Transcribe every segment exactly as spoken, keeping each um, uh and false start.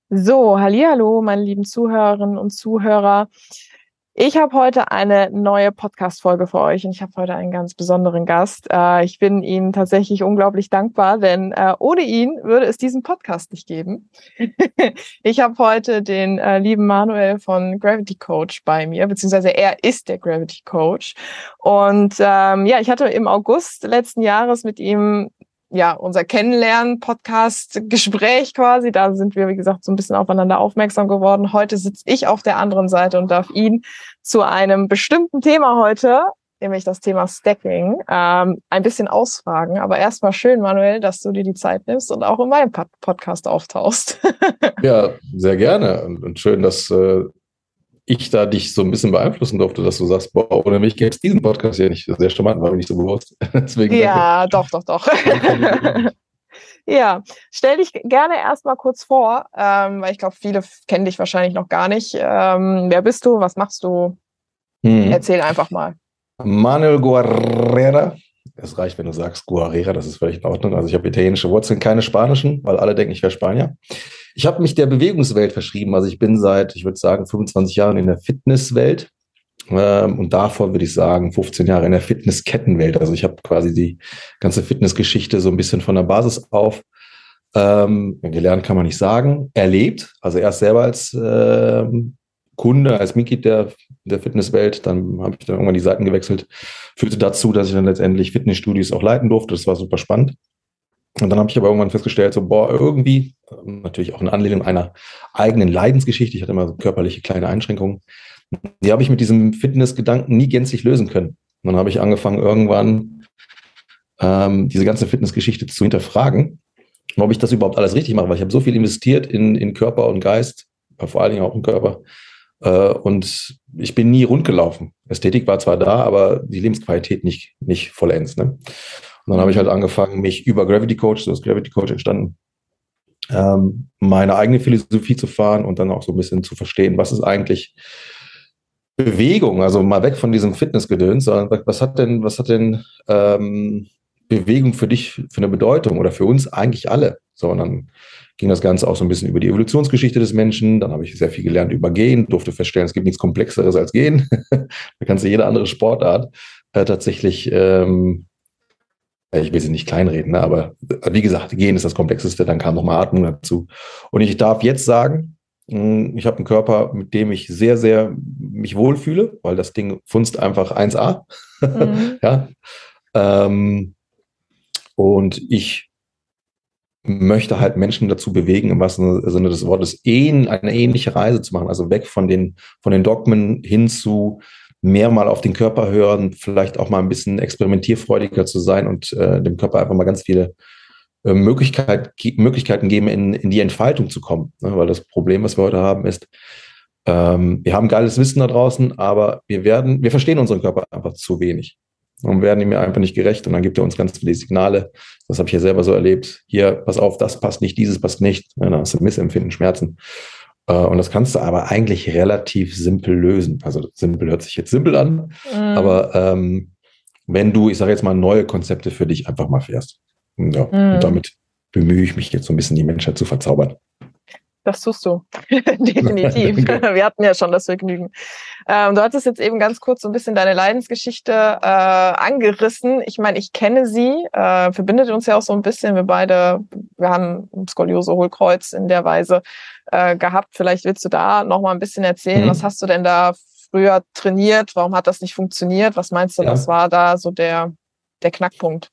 So, hallihallo, meine lieben Zuhörerinnen und Zuhörer. Ich habe heute eine neue Podcast-Folge für euch und ich habe heute einen ganz besonderen Gast. Äh, ich bin Ihnen tatsächlich unglaublich dankbar, denn äh, ohne ihn würde es diesen Podcast nicht geben. Ich habe heute den äh, lieben Manuel von Gravity Coach bei mir, beziehungsweise er ist der Gravity Coach. Und ähm, ja, ich hatte im August letzten Jahres mit ihm ja, unser Kennenlernen-Podcast-Gespräch quasi. Da sind wir, wie gesagt, so ein bisschen aufeinander aufmerksam geworden. Heute sitze ich auf der anderen Seite und darf ihn zu einem bestimmten Thema heute, nämlich das Thema Stacking, ähm, ein bisschen ausfragen. Aber erstmal schön, Manuel, dass du dir die Zeit nimmst und auch in meinem Pod- Podcast auftauchst. Ja, sehr gerne. Und, und schön, dass äh, ich da dich so ein bisschen beeinflussen durfte, dass du sagst, boah, ohne mich gäbe es diesen Podcast ja nicht. Sehr charmant, war mir nicht so bewusst. Deswegen Ja, danke. doch, doch, doch. Ja, stell dich gerne erstmal kurz vor, ähm, weil ich glaube, viele kennen dich wahrscheinlich noch gar nicht. Ähm, wer bist du? Was machst du? Mhm. Erzähl einfach mal. Manuel Guerrera. Es reicht, wenn du sagst Guerrera, das ist völlig in Ordnung. Also ich habe italienische Wurzeln, keine spanischen, weil alle denken, ich wäre Spanier. Ich habe mich der Bewegungswelt verschrieben. Also ich bin seit, ich würde sagen, fünfundzwanzig Jahren in der Fitnesswelt. Ähm, und davor würde ich sagen, fünfzehn Jahre in der Fitnesskettenwelt. Also ich habe quasi die ganze Fitnessgeschichte so ein bisschen von der Basis auf ähm, gelernt, kann man nicht sagen, erlebt. Also erst selber als ähm, Kunde, als Mitglied der, der Fitnesswelt, dann habe ich dann irgendwann die Seiten gewechselt, führte dazu, dass ich dann letztendlich Fitnessstudios auch leiten durfte. Das war super spannend. Und dann habe ich aber irgendwann festgestellt, so, boah, irgendwie, natürlich auch in Anlehnung einer eigenen Leidensgeschichte, ich hatte immer so körperliche kleine Einschränkungen, die habe ich mit diesem Fitnessgedanken nie gänzlich lösen können. Und dann habe ich angefangen, irgendwann ähm, diese ganze Fitnessgeschichte zu hinterfragen, ob ich das überhaupt alles richtig mache, weil ich habe so viel investiert in, in Körper und Geist, vor allen Dingen auch im Körper, äh, und ich bin nie rund gelaufen. Ästhetik war zwar da, aber die Lebensqualität nicht, nicht vollends. Ne? Und dann habe ich halt angefangen, mich über Gravity Coach, so ist Gravity Coach entstanden, ähm, meine eigene Philosophie zu fahren und dann auch so ein bisschen zu verstehen, was ist eigentlich Bewegung, also mal weg von diesem Fitnessgedöns, sondern was hat denn, was hat denn ähm, Bewegung für dich für eine Bedeutung oder für uns eigentlich alle? So, und dann ging das Ganze auch so ein bisschen über die Evolutionsgeschichte des Menschen. Dann habe ich sehr viel gelernt über Gehen, durfte feststellen, es gibt nichts Komplexeres als Gehen. Da kannst du jede andere Sportart äh, tatsächlich, ähm, ich will sie nicht kleinreden, ne, aber wie gesagt, Gehen ist das Komplexeste, dann kam nochmal Atmung dazu. Und ich darf jetzt sagen, ich habe einen Körper, mit dem ich sehr, sehr mich wohlfühle, weil das Ding funzt einfach eins A. Mhm. Ja. Ähm, und ich möchte halt Menschen dazu bewegen, im wahrsten Sinne des Wortes, eine ähnliche Reise zu machen. Also weg von den, von den Dogmen hin zu mehr mal auf den Körper hören, vielleicht auch mal ein bisschen experimentierfreudiger zu sein und äh, dem Körper einfach mal ganz viele äh, Möglichkeit, Möglichkeiten geben, in, in die Entfaltung zu kommen. Ne? Weil das Problem, was wir heute haben, ist, ähm, wir haben geiles Wissen da draußen, aber wir werden, wir verstehen unseren Körper einfach zu wenig und werden ihm einfach nicht gerecht. Und dann gibt er uns ganz viele Signale. Das habe ich ja selber so erlebt. Hier, pass auf, das passt nicht, dieses passt nicht. Ja, dann hast du Missempfinden, Schmerzen. Und das kannst du aber eigentlich relativ simpel lösen. Also simpel hört sich jetzt simpel an, mhm. aber ähm, wenn du, ich sage jetzt mal, neue Konzepte für dich einfach mal fährst. Ja, mhm. Und damit bemühe ich mich jetzt so ein bisschen, die Menschheit zu verzaubern. Das tust du, definitiv. Wir hatten ja schon das Vergnügen. Ähm, du hattest jetzt eben ganz kurz so ein bisschen deine Leidensgeschichte äh, angerissen. Ich meine, ich kenne sie, äh, verbindet uns ja auch so ein bisschen. Wir beide, wir haben Skoliose, Hohlkreuz in der Weise äh, gehabt. Vielleicht willst du da noch mal ein bisschen erzählen. Mhm. Was hast du denn da früher trainiert? Warum hat das nicht funktioniert? Was meinst du, ja. Was war da so der, der Knackpunkt?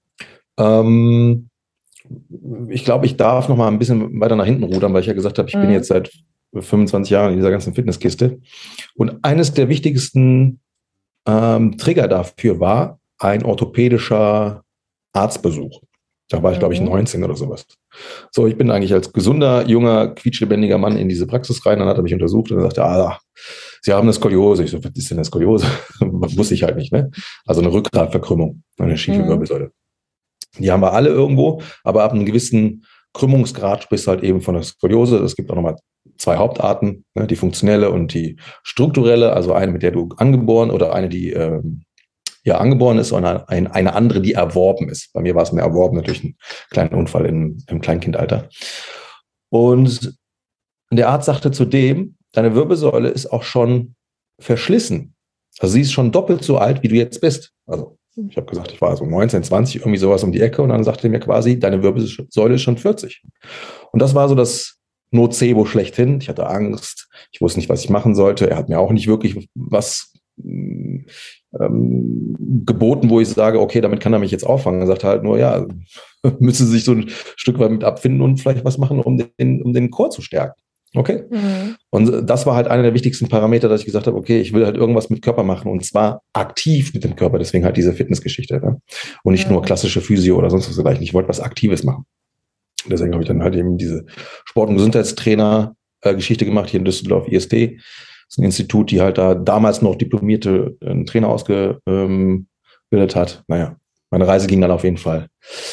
Ähm Ich glaube, ich darf noch mal ein bisschen weiter nach hinten rudern, weil ich ja gesagt habe, ich mhm. bin jetzt seit fünfundzwanzig Jahren in dieser ganzen Fitnesskiste. Und eines der wichtigsten ähm, Trigger dafür war ein orthopädischer Arztbesuch. Da war ich, mhm. glaube ich, neunzehn oder sowas. So, ich bin eigentlich als gesunder, junger, quietschlebendiger Mann in diese Praxis rein, dann hat er mich untersucht und dann sagte, ah, Sie haben eine Skoliose. Ich so, was ist denn eine Skoliose? Wusste ich halt nicht, ne? Also eine Rückgratverkrümmung, eine schiefe mhm. Wirbelsäule. Die haben wir alle irgendwo, aber ab einem gewissen Krümmungsgrad sprichst du halt eben von der Skoliose. Es gibt auch nochmal zwei Hauptarten, ne, die funktionelle und die strukturelle, also eine, mit der du angeboren oder eine, die ähm, ja angeboren ist und eine, eine andere, die erworben ist. Bei mir war es mehr erworben, natürlich ein kleiner Unfall im, im Kleinkindalter. Und Und der Arzt sagte zudem, deine Wirbelsäule ist auch schon verschlissen. Also sie ist schon doppelt so alt, wie du jetzt bist. Also ich habe gesagt, ich war so neunzehn, zwanzig, irgendwie sowas um die Ecke. Und dann sagte er mir quasi, deine Wirbelsäule ist schon vierzig. Und das war so das Nocebo schlechthin. Ich hatte Angst. Ich wusste nicht, was ich machen sollte. Er hat mir auch nicht wirklich was ähm, geboten, wo ich sage, okay, damit kann er mich jetzt auffangen. Er sagte halt nur, ja, müssen Sie sich so ein Stück weit mit abfinden und vielleicht was machen, um den, um den Chor zu stärken. Okay. Mhm. Und das war halt einer der wichtigsten Parameter, dass ich gesagt habe, okay, ich will halt irgendwas mit Körper machen und zwar aktiv mit dem Körper. Deswegen halt diese Fitnessgeschichte. Ne? Und nicht mhm. nur klassische Physio oder sonst was dergleichen. Ich wollte was Aktives machen. Deswegen habe ich dann halt eben diese Sport- und Gesundheitstrainer-Geschichte gemacht hier in Düsseldorf, I S T. Das ist ein Institut, die halt da damals noch diplomierte äh, Trainer ausgebildet hat. Naja, meine Reise ging dann auf jeden Fall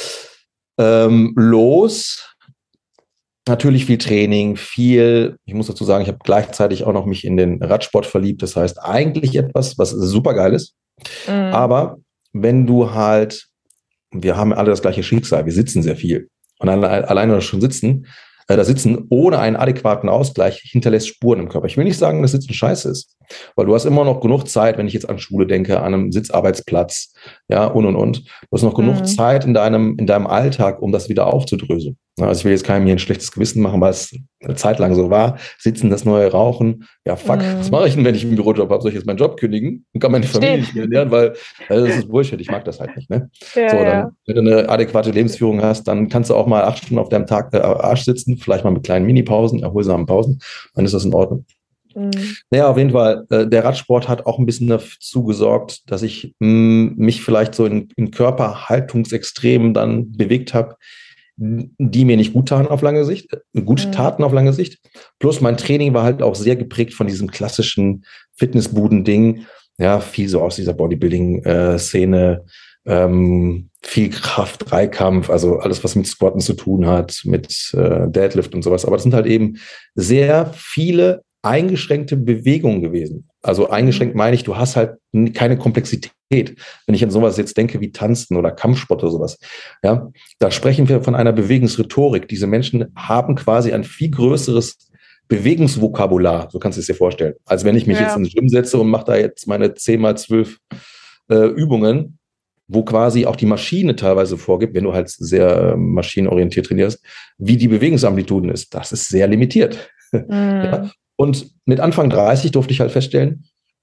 ähm, los. Natürlich viel Training, viel, ich muss dazu sagen, ich habe gleichzeitig auch noch mich in den Radsport verliebt. Das heißt, eigentlich etwas, was super geil ist. Mhm. Aber wenn du halt, wir haben alle das gleiche Schicksal, wir sitzen sehr viel. Und alleine schon sitzen, äh, da sitzen ohne einen adäquaten Ausgleich hinterlässt Spuren im Körper. Ich will nicht sagen, dass Sitzen scheiße ist, weil du hast immer noch genug Zeit, wenn ich jetzt an Schule denke, an einem Sitzarbeitsplatz, ja, und, und, und. Du hast noch genug mhm. Zeit in deinem, in deinem Alltag, um das wieder aufzudröseln. Also ich will jetzt keinem hier ein schlechtes Gewissen machen, weil es eine Zeit lang so war. Sitzen, das neue Rauchen. Ja, fuck, mhm. was mache ich denn, wenn ich einen Bürojob habe? Soll ich jetzt meinen Job kündigen und kann meine Familie nicht mehr ernähren? Weil also das ist Bullshit, ich mag das halt nicht. Ne? Ja, so, dann, ja. Wenn du eine adäquate Lebensführung hast, dann kannst du auch mal acht Stunden auf deinem Tag äh, Arsch sitzen, vielleicht mal mit kleinen Mini-Pausen, erholsamen Pausen, dann ist das in Ordnung. Mhm. Naja, auf jeden Fall, äh, der Radsport hat auch ein bisschen dazu gesorgt, dass ich mh, mich vielleicht so in, in Körperhaltungsextremen dann bewegt habe, die mir nicht gut taten auf lange Sicht, äh, gut mhm. taten auf lange Sicht. Plus mein Training war halt auch sehr geprägt von diesem klassischen Fitnessbuden-Ding. Ja, viel so aus dieser Bodybuilding-Szene, ähm, viel Kraft, Dreikampf, also alles, was mit Squatten zu tun hat, mit äh, Deadlift und sowas. Aber das sind halt eben sehr viele eingeschränkte Bewegungen gewesen. Also eingeschränkt meine ich, du hast halt keine Komplexität. Wenn ich an sowas jetzt denke wie Tanzen oder Kampfsport oder sowas, ja, da sprechen wir von einer Bewegungsrhetorik. Diese Menschen haben quasi ein viel größeres Bewegungsvokabular, so kannst du es dir vorstellen, als wenn ich mich ja. jetzt ins Gym setze und mache da jetzt meine zehn mal zwölf äh, Übungen, wo quasi auch die Maschine teilweise vorgibt, wenn du halt sehr äh, maschinenorientiert trainierst, wie die Bewegungsamplituden ist. Das ist sehr limitiert. Mhm. Ja. Und mit Anfang dreißig durfte ich halt feststellen,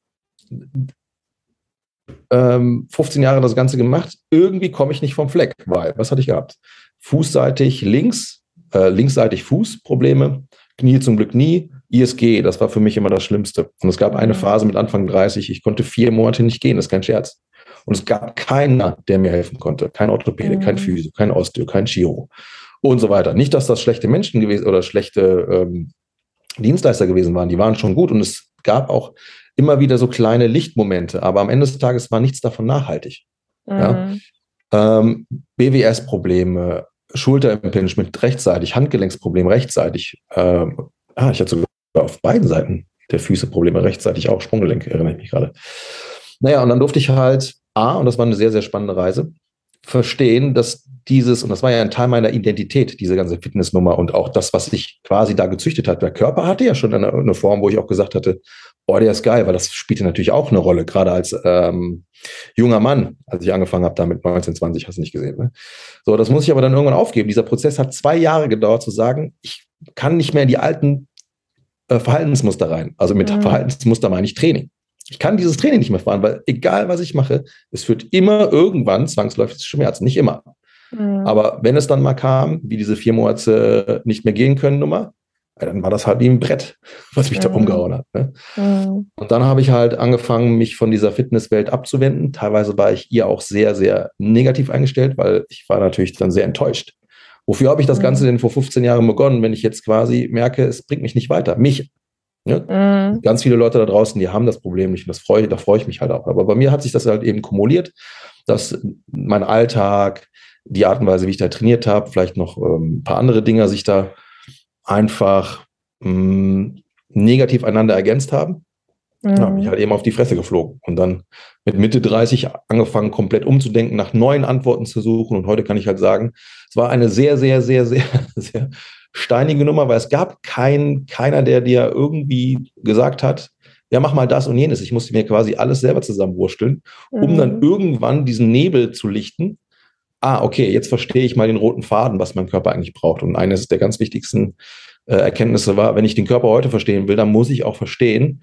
ähm, fünfzehn Jahre das Ganze gemacht, irgendwie komme ich nicht vom Fleck, weil, was hatte ich gehabt? Fußseitig links, äh, linksseitig Fußprobleme, Knie zum Glück nie, I S G, das war für mich immer das Schlimmste. Und es gab eine Phase mit Anfang dreißig, ich konnte vier Monate nicht gehen, das ist kein Scherz. Und es gab keiner, der mir helfen konnte. Kein Orthopäde, mhm. kein Physio, kein Osteo, kein Chiro und so weiter. Nicht, dass das schlechte Menschen gewesen oder schlechte ähm, Dienstleister gewesen waren, die waren schon gut und es gab auch immer wieder so kleine Lichtmomente, aber am Ende des Tages war nichts davon nachhaltig. Mhm. Ja? Ähm, B W S-Probleme, Schulterimpingement rechtzeitig, Handgelenksprobleme rechtzeitig. Ähm, ah, ich hatte sogar auf beiden Seiten der Füße Probleme rechtzeitig, auch Sprunggelenk, erinnere ich mich gerade. Naja, und dann durfte ich halt, A, und das war eine sehr, sehr spannende Reise, verstehen, dass dieses, und das war ja ein Teil meiner Identität, diese ganze Fitnessnummer und auch das, was ich quasi da gezüchtet hat. Der Körper hatte ja schon eine, eine Form, wo ich auch gesagt hatte, boah, der ist geil, weil das spielte natürlich auch eine Rolle, gerade als ähm, junger Mann, als ich angefangen habe, da mit neunzehn, zwanzig, hast du nicht gesehen. Ne? So, das muss ich aber dann irgendwann aufgeben. Dieser Prozess hat zwei Jahre gedauert, zu sagen, ich kann nicht mehr in die alten äh, Verhaltensmuster rein. Also mit mhm. Verhaltensmuster meine ich Training. Ich kann dieses Training nicht mehr fahren, weil egal, was ich mache, es führt immer irgendwann zwangsläufig zu Schmerzen. Nicht immer. Mhm. Aber wenn es dann mal kam, wie diese vier Monate nicht mehr gehen können Nummer, dann war das halt wie ein Brett, was mich mhm. da umgehauen hat. Ne? Mhm. Und dann habe ich halt angefangen, mich von dieser Fitnesswelt abzuwenden. Teilweise war ich ihr auch sehr, sehr negativ eingestellt, weil ich war natürlich dann sehr enttäuscht. Wofür habe ich das mhm. Ganze denn vor fünfzehn Jahren begonnen, wenn ich jetzt quasi merke, es bringt mich nicht weiter? Mich. Ja? Mhm. Ganz viele Leute da draußen, die haben das Problem nicht und das freue, da freue ich mich halt auch. Aber bei mir hat sich das halt eben kumuliert, dass mein Alltag, die Art und Weise, wie ich da trainiert habe, vielleicht noch ähm, ein paar andere Dinge sich da einfach mh, negativ einander ergänzt haben. Mhm. Ja, bin ich halt eben auf die Fresse geflogen. Und dann mit Mitte dreißig angefangen, komplett umzudenken, nach neuen Antworten zu suchen. Und heute kann ich halt sagen, es war eine sehr, sehr, sehr, sehr, sehr steinige Nummer, weil es gab kein, keiner, der dir irgendwie gesagt hat, ja, mach mal das und jenes. Ich musste mir quasi alles selber zusammenwursteln, um Mhm. dann irgendwann diesen Nebel zu lichten. Ah, okay, jetzt verstehe ich mal den roten Faden, was mein Körper eigentlich braucht. Und eines der ganz wichtigsten äh, Erkenntnisse war, wenn ich den Körper heute verstehen will, dann muss ich auch verstehen,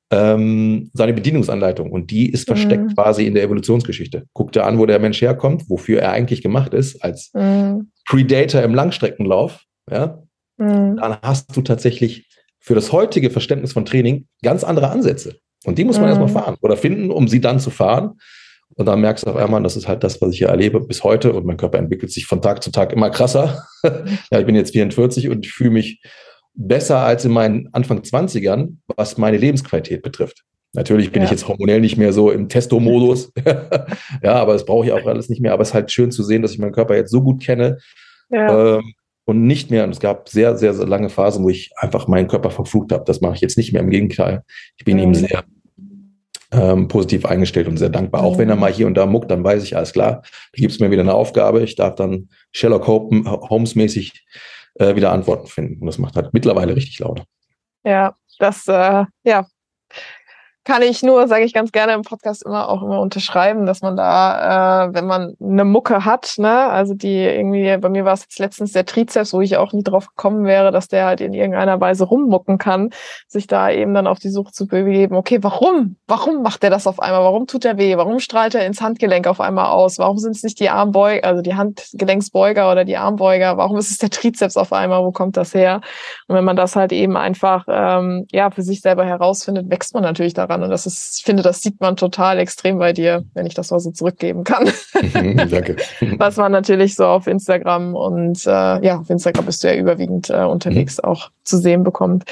ähm, seine Bedienungsanleitung. Und die ist versteckt Mhm. quasi in der Evolutionsgeschichte. Guck dir an, wo der Mensch herkommt, wofür er eigentlich gemacht ist, als Mhm. Predator im Langstreckenlauf. Ja? Mhm. Dann hast du tatsächlich für das heutige Verständnis von Training ganz andere Ansätze. Und die muss man erstmal Mhm. fahren oder finden, um sie dann zu fahren. Und dann merkst du auf einmal, das ist halt das, was ich hier erlebe bis heute. Und mein Körper entwickelt sich von Tag zu Tag immer krasser. Ja, ich bin jetzt vierundvierzig und ich fühle mich besser als in meinen Anfang zwanzigern, was meine Lebensqualität betrifft. Natürlich bin Ja. ich jetzt hormonell nicht mehr so im Testo-Modus. Ja, aber das brauche ich auch alles nicht mehr. Aber es ist halt schön zu sehen, dass ich meinen Körper jetzt so gut kenne, Ja. ähm, und nicht mehr. Und es gab sehr, sehr, sehr lange Phasen, wo ich einfach meinen Körper verflucht habe. Das mache ich jetzt nicht mehr. Im Gegenteil. Ich bin Mhm. ihm sehr ähm, positiv eingestellt und sehr dankbar. Mhm. Auch wenn er mal hier und da muckt, dann weiß ich, alles klar, da gibt es mir wieder eine Aufgabe. Ich darf dann Sherlock Holmes-mäßig äh, wieder Antworten finden. Und das macht halt mittlerweile richtig Laune. Ja, das, äh, ja, kann ich nur, sage ich ganz gerne im Podcast immer auch immer unterschreiben, dass man da, äh, wenn man eine Mucke hat, ne, also die irgendwie, bei mir war es jetzt letztens der Trizeps, wo ich auch nie drauf gekommen wäre, dass der halt in irgendeiner Weise rummucken kann, sich da eben dann auf die Suche zu begeben, okay, warum? Warum macht der das auf einmal? Warum tut der weh? Warum strahlt er ins Handgelenk auf einmal aus? Warum sind es nicht die Armbeuger, also die Handgelenksbeuger oder die Armbeuger? Warum ist es der Trizeps auf einmal? Wo kommt das her? Und wenn man das halt eben einfach, ähm, ja, für sich selber herausfindet, wächst man natürlich daran. Und das ist, ich finde, das sieht man total extrem bei dir, wenn ich das mal so zurückgeben kann. Danke. Was man natürlich so auf Instagram und äh, ja, auf Instagram bist du ja überwiegend äh, unterwegs Mhm. auch zu sehen bekommt.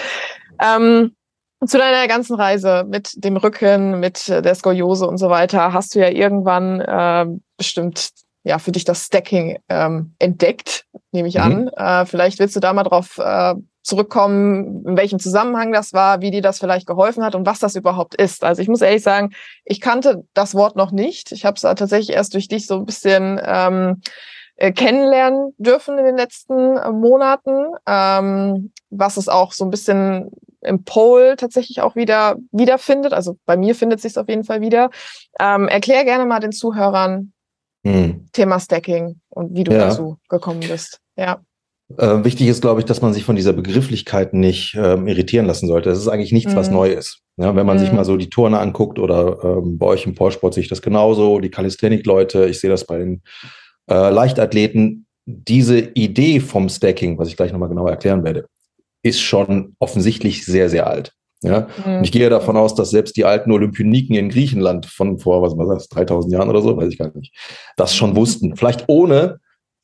Ähm, zu deiner ganzen Reise mit dem Rücken, mit der Skoliose und so weiter, hast du ja irgendwann äh, bestimmt ja für dich das Stacking ähm, entdeckt, nehme ich Mhm. an. Äh, vielleicht willst du da mal drauf äh, zurückkommen, in welchem Zusammenhang das war, wie dir das vielleicht geholfen hat und was das überhaupt ist. Also ich muss ehrlich sagen, ich kannte das Wort noch nicht. Ich habe es tatsächlich erst durch dich so ein bisschen ähm, äh, kennenlernen dürfen in den letzten äh, Monaten, ähm, was es auch so ein bisschen im Pole tatsächlich auch wieder wiederfindet. Also bei mir findet sich es auf jeden Fall wieder. Ähm, erklär gerne mal den Zuhörern Mhm. Thema Stacking und wie du Ja. dazu gekommen bist. Ja. Äh, wichtig ist, glaube ich, dass man sich von dieser Begrifflichkeit nicht ähm, irritieren lassen sollte. Das ist eigentlich nichts, was Mhm. neu ist. Ja, wenn man Mhm. sich mal so die Turner anguckt oder ähm, bei euch im Powersport sehe ich das genauso, die Calisthenic-Leute, ich sehe das bei den äh, Leichtathleten. Diese Idee vom Stacking, was ich gleich nochmal genauer erklären werde, ist schon offensichtlich sehr, sehr alt. Ja? Mhm. Und ich gehe davon aus, dass selbst die alten Olympioniken in Griechenland von vor, was war das, dreitausend Jahren oder so, weiß ich gar nicht, das schon wussten. Vielleicht ohne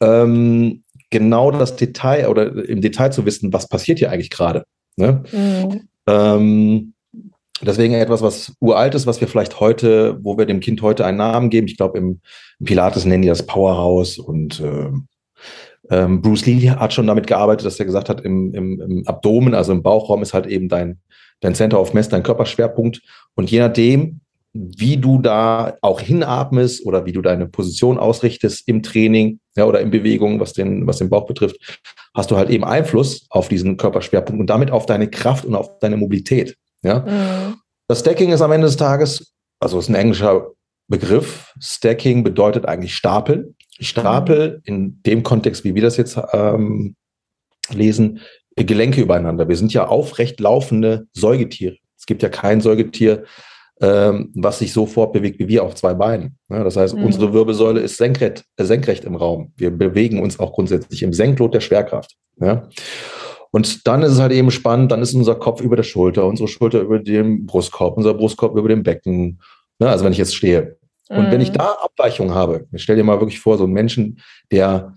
ähm, genau das Detail oder im Detail zu wissen, was passiert hier eigentlich gerade. Ne? Mhm. Ähm, deswegen etwas, was uralt ist, was wir vielleicht heute, wo wir dem Kind heute einen Namen geben. Ich glaube, im, im Pilates nennen die das Powerhouse und ähm, ähm, Bruce Lee hat schon damit gearbeitet, dass er gesagt hat, im, im, im Abdomen, also im Bauchraum, ist halt eben dein, dein Center of Mass, dein Körperschwerpunkt. Und je nachdem, wie du da auch hinatmest oder wie du deine Position ausrichtest im Training, ja, oder in Bewegung, was den, was den Bauch betrifft, hast du halt eben Einfluss auf diesen Körperschwerpunkt und damit auf deine Kraft und auf deine Mobilität. Ja. Mhm. Das Stacking ist am Ende des Tages, also ist ein englischer Begriff. Stacking bedeutet eigentlich Stapeln. Ich stapel in dem Kontext, wie wir das jetzt ähm, lesen, Gelenke übereinander. Wir sind ja aufrecht laufende Säugetiere. Es gibt ja kein Säugetier, ähm, was sich so fortbewegt wie wir auf zwei Beinen. Ja, das heißt, Mhm. unsere Wirbelsäule ist senkrecht, äh, senkrecht im Raum. Wir bewegen uns auch grundsätzlich im Senklot der Schwerkraft. Ja. Und dann ist es halt eben spannend, dann ist unser Kopf über der Schulter, unsere Schulter über dem Brustkorb, unser Brustkorb über dem Becken. Ja, also wenn ich jetzt stehe. Und wenn ich da Abweichungen habe, stell dir mal wirklich vor, so einen Menschen, der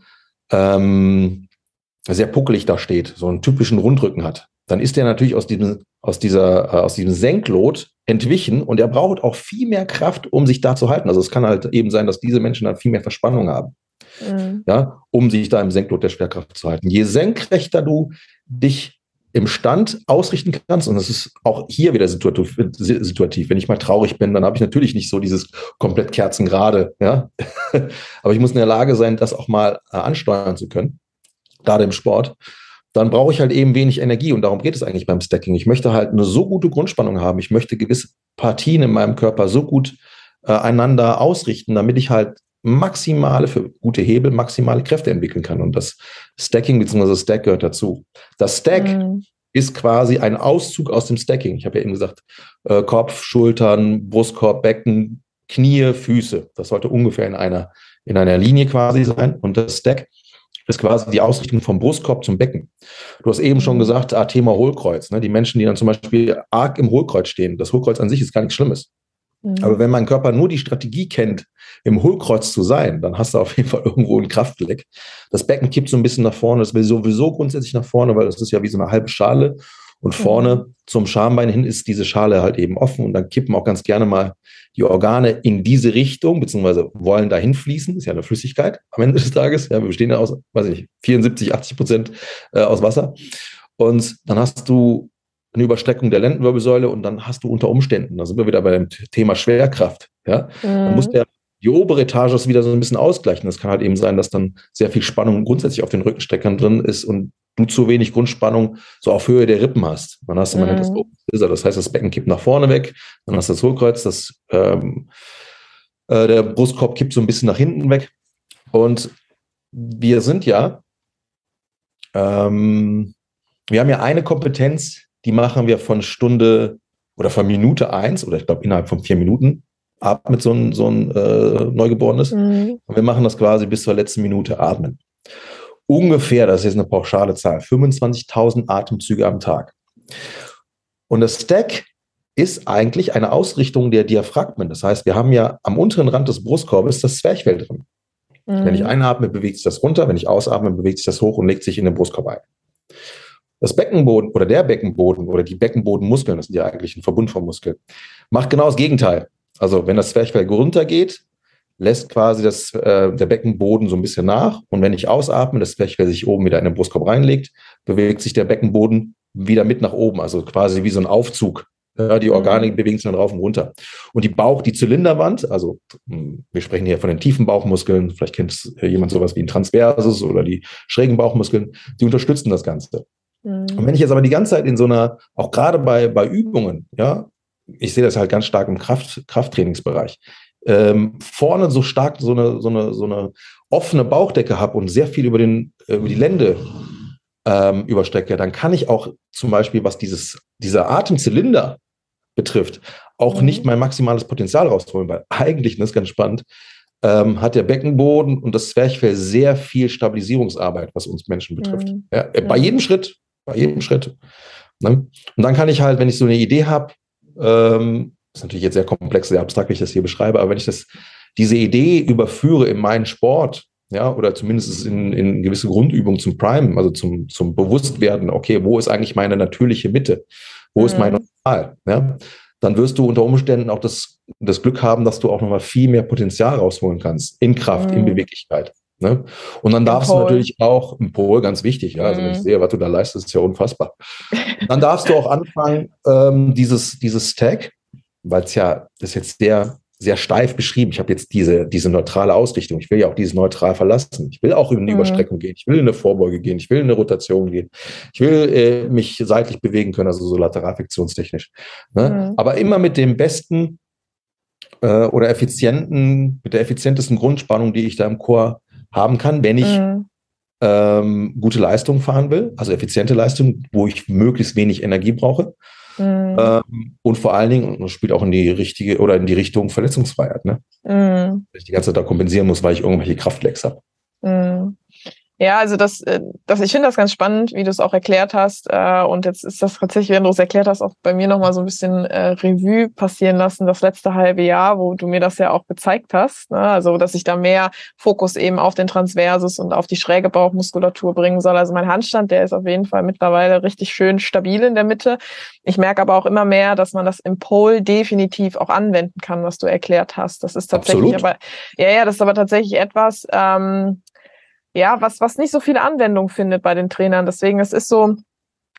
ähm, sehr puckelig da steht, so einen typischen Rundrücken hat, dann ist der natürlich aus diesem, aus dieser, äh, aus diesem Senklot entwichen und er braucht auch viel mehr Kraft, um sich da zu halten. Also es kann halt eben sein, dass diese Menschen dann viel mehr Verspannung haben, Mhm. ja, um sich da im Senklot der Schwerkraft zu halten. Je senkrechter du dich im Stand ausrichten kannst, und das ist auch hier wieder situativ, situativ. Wenn ich mal traurig bin, dann habe ich natürlich nicht so dieses komplett kerzengerade, ja. Aber ich muss in der Lage sein, das auch mal äh, ansteuern zu können, gerade im Sport. dann brauche ich halt eben wenig Energie und darum geht es eigentlich beim Stacking. Ich möchte halt eine so gute Grundspannung haben, ich möchte gewisse Partien in meinem Körper so gut äh, einander ausrichten, damit ich halt maximale, für gute Hebel, maximale Kräfte entwickeln kann und das Stacking bzw. Stack gehört dazu. Das Stack mhm. ist quasi ein Auszug aus dem Stacking. Ich habe ja eben gesagt, äh, Kopf, Schultern, Brustkorb, Becken, Knie, Füße. Das sollte ungefähr in einer, in einer Linie quasi sein und das Stack ist quasi die Ausrichtung vom Brustkorb zum Becken. Du hast eben schon gesagt, ah, Thema Hohlkreuz. Ne? Die Menschen, die dann zum Beispiel arg im Hohlkreuz stehen. Das Hohlkreuz an sich ist gar nichts Schlimmes. Mhm. Aber wenn mein Körper nur die Strategie kennt, im Hohlkreuz zu sein, dann hast du auf jeden Fall irgendwo einen Kraftfleck. Das Becken kippt so ein bisschen nach vorne. Das will sowieso grundsätzlich nach vorne, weil das ist ja wie so eine halbe Schale. Und vorne mhm. zum Schambein hin ist diese Schale halt eben offen. Und dann kippen auch ganz gerne mal die Organe in diese Richtung, beziehungsweise wollen dahin fließen. Das ist ja eine Flüssigkeit am Ende des Tages. Ja, wir bestehen ja aus, weiß ich nicht, vierundsiebzig, achtzig Prozent äh, aus Wasser. Und dann hast du eine Überstreckung der Lendenwirbelsäule und dann hast du unter Umständen, da sind wir wieder bei dem Thema Schwerkraft, ja, mhm. dann muss der die obere Etage das wieder so ein bisschen ausgleichen. Das kann halt eben sein, dass dann sehr viel Spannung grundsätzlich auf den Rückenstreckern drin ist und du zu wenig Grundspannung so auf Höhe der Rippen hast. Dann hast du, man nennt das Open Scissor. Das heißt, das Becken kippt nach vorne weg, dann hast du das Hohlkreuz, das, ähm, äh, der Brustkorb kippt so ein bisschen nach hinten weg. Und wir sind ja, ähm, wir haben ja eine Kompetenz, die machen wir von Stunde oder von Minute eins oder ich glaube innerhalb von vier Minuten atmet so ein, so ein äh, Neugeborenes. Mhm. Und wir machen das quasi bis zur letzten Minute atmen. Ungefähr, das ist jetzt eine pauschale Zahl, fünfundzwanzigtausend Atemzüge am Tag. Und das Stack ist eigentlich eine Ausrichtung der Diaphragmen. Das heißt, wir haben ja am unteren Rand des Brustkorbes das Zwerchfell drin. Mhm. Wenn ich einatme, bewegt sich das runter. Wenn ich ausatme, bewegt sich das hoch und legt sich in den Brustkorb ein. Das Beckenboden oder der Beckenboden oder die Beckenbodenmuskeln, das sind ja eigentlich ein Verbund von Muskeln, macht genau das Gegenteil. Also wenn das Zwerchfell runtergeht, lässt quasi das, äh, der Beckenboden so ein bisschen nach. Und wenn ich ausatme, das Zwerchfell sich oben wieder in den Brustkorb reinlegt, bewegt sich der Beckenboden wieder mit nach oben. Also quasi wie so ein Aufzug. Ja, die Organe mhm. bewegen sich dann rauf und runter. Und die Bauch, die Zylinderwand, also wir sprechen hier von den tiefen Bauchmuskeln, vielleicht kennt jemand sowas wie ein Transversus oder die schrägen Bauchmuskeln, die unterstützen das Ganze. Mhm. Und wenn ich jetzt aber die ganze Zeit in so einer, auch gerade bei, bei Übungen, ja, ich sehe das halt ganz stark im Kraft, Krafttrainingsbereich, ähm, vorne so stark so eine, so eine, so eine offene Bauchdecke habe und sehr viel über, den, über die Lände ähm, überstrecke, dann kann ich auch zum Beispiel, was dieses, dieser Atemzylinder betrifft, auch mhm. nicht mein maximales Potenzial rausholen, weil eigentlich, das ist ganz spannend, ähm, hat der Beckenboden und das Zwerchfell sehr viel Stabilisierungsarbeit, was uns Menschen betrifft. Mhm. Ja, bei ja. jedem Schritt, bei jedem Schritt. Ne? Und dann kann ich halt, wenn ich so eine Idee habe, ähm, ist natürlich jetzt sehr komplex, sehr abstrakt, wie ich das hier beschreibe, aber wenn ich das, diese Idee überführe in meinen Sport, ja, oder zumindest in, in gewisse Grundübungen zum Prime, also zum, zum Bewusstwerden, okay, wo ist eigentlich meine natürliche Mitte? Wo mhm. ist mein Normal? Ja? Dann wirst du unter Umständen auch das, das Glück haben, dass du auch nochmal viel mehr Potenzial rausholen kannst, in Kraft, mhm. in Beweglichkeit. Ne? Und dann darfst du natürlich auch, im Pol, ganz wichtig, ja, also wenn ich sehe, was du da leistest, ist ja unfassbar. Dann darfst du auch anfangen, ähm, dieses, dieses Stack, weil es ja, das ist jetzt sehr, sehr steif beschrieben. Ich habe jetzt diese, diese neutrale Ausrichtung. Ich will ja auch dieses neutral verlassen. Ich will auch in eine mhm. Überstreckung gehen. Ich will in eine Vorbeuge gehen. Ich will in eine Rotation gehen. Ich will äh, mich seitlich bewegen können, also so lateralflexionstechnisch. Ne? Mhm. Aber immer mit dem besten äh, oder effizienten, mit der effizientesten Grundspannung, die ich da im Chor haben kann, wenn ich mhm. ähm, gute Leistung fahren will, also effiziente Leistung, wo ich möglichst wenig Energie brauche. Mhm. Ähm, und vor allen Dingen, und das spielt auch in die richtige oder in die Richtung Verletzungsfreiheit, ne? Mhm. Wenn ich die ganze Zeit da kompensieren muss, weil ich irgendwelche Kraftlecks habe. Mhm. Ja, also das, das ich finde das ganz spannend, wie du es auch erklärt hast. Und jetzt ist das tatsächlich, wenn du es erklärt hast, auch bei mir nochmal so ein bisschen Revue passieren lassen, das letzte halbe Jahr, wo du mir das ja auch gezeigt hast. Also, dass ich da mehr Fokus eben auf den Transversus und auf die schräge Bauchmuskulatur bringen soll. Also mein Handstand, der ist auf jeden Fall mittlerweile richtig schön stabil in der Mitte. Ich merke aber auch immer mehr, dass man das im Pole definitiv auch anwenden kann, was du erklärt hast. Das ist tatsächlich Absolut. aber, ja, ja, das ist aber tatsächlich etwas, ähm, ja, was, was nicht so viele Anwendung findet bei den Trainern. Deswegen, es ist so,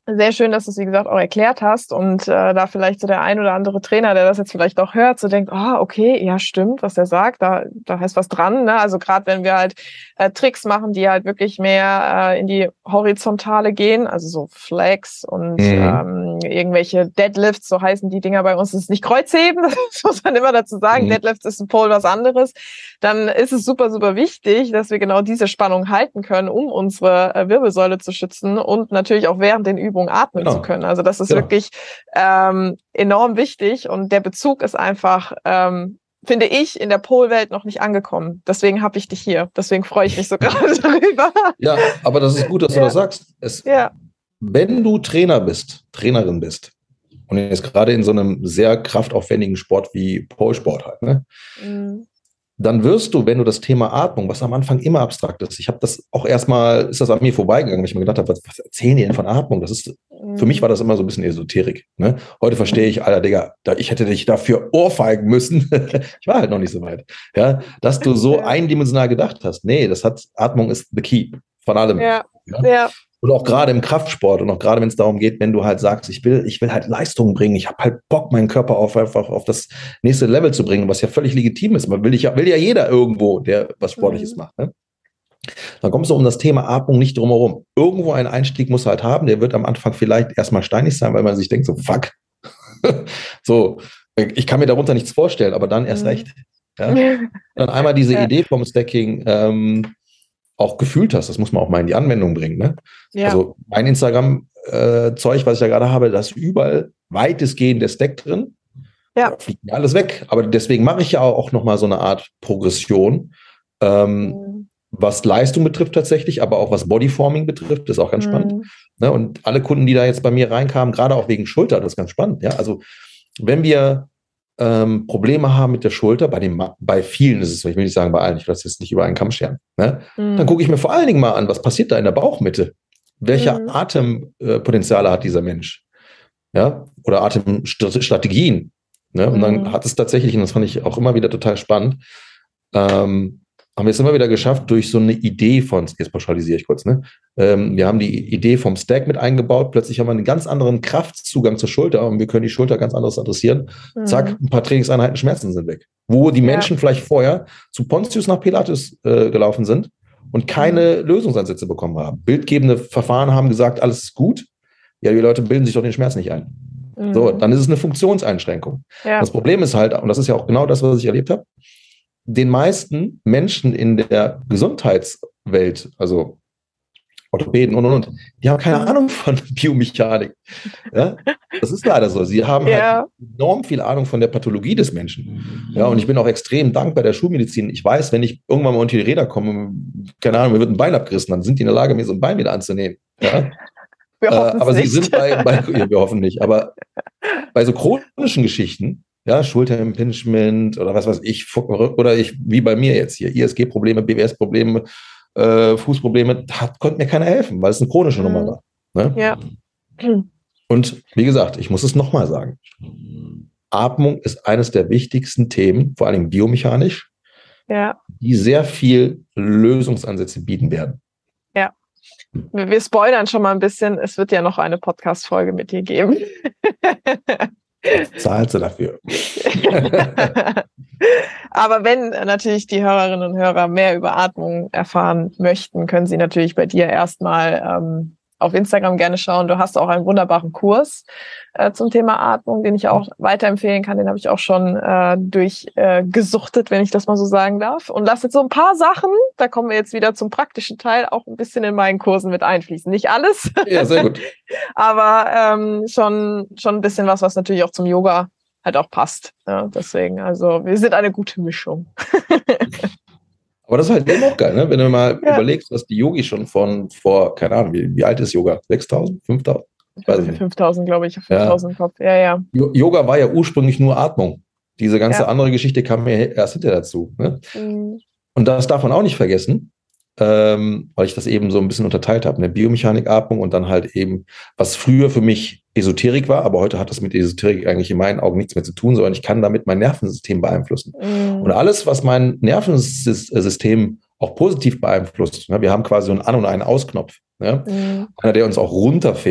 Sehr schön, dass du es, wie gesagt, auch erklärt hast und äh, da vielleicht so der ein oder andere Trainer, der das jetzt vielleicht auch hört, so denkt, ah, oh, okay, ja, stimmt, was er sagt, da, da heißt was dran, ne? Also gerade wenn wir halt äh, Tricks machen, die halt wirklich mehr äh, in die Horizontale gehen, also so Flex und mhm. ähm, irgendwelche Deadlifts, so heißen die Dinger bei uns, das ist nicht Kreuzheben, das muss man immer dazu sagen, mhm. Deadlifts ist ein Pole was anderes, dann ist es super, super wichtig, dass wir genau diese Spannung halten können, um unsere äh, Wirbelsäule zu schützen und natürlich auch während den Übungen atmen genau. zu können. Also das ist genau. wirklich ähm, enorm wichtig und der Bezug ist einfach, ähm, finde ich, in der Pole-Welt noch nicht angekommen. Deswegen habe ich dich hier. Deswegen freue ich mich so gerade darüber. Ja, aber das ist gut, dass du ja. das sagst. Es, ja. Wenn du Trainer bist, Trainerin bist und jetzt gerade in so einem sehr kraftaufwendigen Sport wie Pole-Sport halt, ne? Mhm. Dann wirst du, wenn du das Thema Atmung, was am Anfang immer abstrakt ist, ich habe das auch erstmal, ist das an mir vorbeigegangen, weil ich mir gedacht habe, was, was erzählen die denn von Atmung? Das ist, für mich war das immer so ein bisschen Esoterik. Ne? Heute verstehe ich, Alter, Digga, ich hätte dich dafür ohrfeigen müssen. Ich war halt noch nicht so weit. Ja? Dass du so eindimensional gedacht hast. Nee, das hat, Atmung ist the key von allem. Ja, ja? ja. Und auch gerade im Kraftsport und auch gerade, wenn es darum geht, wenn du halt sagst, ich will, ich will halt Leistung bringen, ich habe halt Bock, meinen Körper auf einfach auf das nächste Level zu bringen, was ja völlig legitim ist. Man will, ich, will ja jeder irgendwo, der was Sportliches mhm. macht. Ne? Dann kommst du um das Thema Atmung nicht drum herum. Irgendwo einen Einstieg muss halt haben, der wird am Anfang vielleicht erstmal steinig sein, weil man sich denkt, so fuck. So, ich kann mir darunter nichts vorstellen, aber dann erst mhm. recht. Ja? Dann einmal diese ja. Idee vom Stacking, ähm, auch gefühlt hast, das muss man auch mal in die Anwendung bringen. Ne? Ja. Also mein Instagram-Zeug, äh, was ich da gerade habe, da ist überall weitestgehend der Stack drin. Ja. Da fliegt mir alles weg. Aber deswegen mache ich ja auch noch mal so eine Art Progression, ähm, mhm. was Leistung betrifft tatsächlich, aber auch was Bodyforming betrifft, das ist auch ganz mhm. spannend. Ne? Und alle Kunden, die da jetzt bei mir reinkamen, gerade auch wegen Schulter, das ist ganz spannend. Ja? Also wenn wir Ähm, Probleme haben mit der Schulter, bei, den, bei vielen ist es so, ich will nicht sagen bei allen, ich will das jetzt nicht über einen Kamm scheren, ne? Mhm. Dann gucke ich mir vor allen Dingen mal an, was passiert da in der Bauchmitte? Welche mhm. Atempotenziale hat dieser Mensch? Ja? Oder Atemstrategien? Ne? Und mhm. dann hat es tatsächlich, und das fand ich auch immer wieder total spannend, ähm, haben wir es immer wieder geschafft, durch so eine Idee von, jetzt pauschalisiere ich kurz, ne? Ähm, wir haben die Idee vom Stack mit eingebaut, plötzlich haben wir einen ganz anderen Kraftzugang zur Schulter und wir können die Schulter ganz anders adressieren. Mhm. Zack, ein paar Trainingseinheiten, Schmerzen sind weg. Wo die ja. Menschen vielleicht vorher zu Pontius nach Pilatus äh, gelaufen sind und keine mhm. Lösungsansätze bekommen haben. Bildgebende Verfahren haben gesagt, alles ist gut. Ja, die Leute bilden sich doch den Schmerz nicht ein. Mhm. So, dann ist es eine Funktionseinschränkung. Ja. Das Problem ist halt, und das ist ja auch genau das, was ich erlebt habe, den meisten Menschen in der Gesundheitswelt, also Orthopäden und, und, und, die haben keine Ahnung von Biomechanik. Ja? Das ist leider so. Sie haben ja. halt enorm viel Ahnung von der Pathologie des Menschen. Ja, und ich bin auch extrem dankbar der Schulmedizin. Ich weiß, wenn ich irgendwann mal unter die Räder komme, keine Ahnung, mir wird ein Bein abgerissen, dann sind die in der Lage, mir so ein Bein wieder anzunehmen. Ja? Wir äh, aber nicht. Sie sind bei, bei ja, wir hoffen nicht, aber bei so chronischen Geschichten, ja, Schulterimpingement oder was weiß ich, oder ich, wie bei mir jetzt hier, I S G-Probleme, B W S-Probleme, äh, Fußprobleme, da konnte mir keiner helfen, weil es eine chronische mhm. Nummer war. Ne? Ja. Und wie gesagt, ich muss es nochmal sagen, Atmung ist eines der wichtigsten Themen, vor allem biomechanisch, ja. die sehr viel Lösungsansätze bieten werden. Ja. Wir spoilern schon mal ein bisschen, es wird ja noch eine Podcast-Folge mit dir geben. Zahlst du dafür? Aber wenn natürlich die Hörerinnen und Hörer mehr über Atmung erfahren möchten, können sie natürlich bei dir erstmal ähm, auf Instagram gerne schauen. Du hast auch einen wunderbaren Kurs äh, zum Thema Atmung, den ich auch weiterempfehlen kann. Den habe ich auch schon äh, durchgesuchtet, äh, wenn ich das mal so sagen darf. Und lass jetzt so ein paar Sachen, da kommen wir jetzt wieder zum praktischen Teil, auch ein bisschen in meinen Kursen mit einfließen. Nicht alles. Ja, sehr gut. Aber ähm, schon, schon ein bisschen was, was natürlich auch zum Yoga halt auch passt. Ja, deswegen, also wir sind eine gute Mischung. Aber das ist halt eben auch geil, ne? Wenn du mal ja. überlegst, dass die Yogis schon von vor, keine Ahnung, wie, wie alt ist Yoga? sechstausend? fünftausend? Ich weiß nicht. fünftausend, glaube ich. fünftausend ja. im Kopf. Ja, ja. Yoga war ja ursprünglich nur Atmung. Diese ganze ja. andere Geschichte kam mir erst hinterher dazu. Ne? Mhm. Und das darf man auch nicht vergessen, ähm, weil ich das eben so ein bisschen unterteilt habe. Eine Biomechanik, Atmung und dann halt eben, was früher für mich Esoterik war, aber heute hat das mit Esoterik eigentlich in meinen Augen nichts mehr zu tun, sondern ich kann damit mein Nervensystem beeinflussen. Mm. Und alles, was mein Nervensystem auch positiv beeinflusst, ne, wir haben quasi einen An- und einen Ausknopf, ne, mm. einer, der uns auch runterfährt,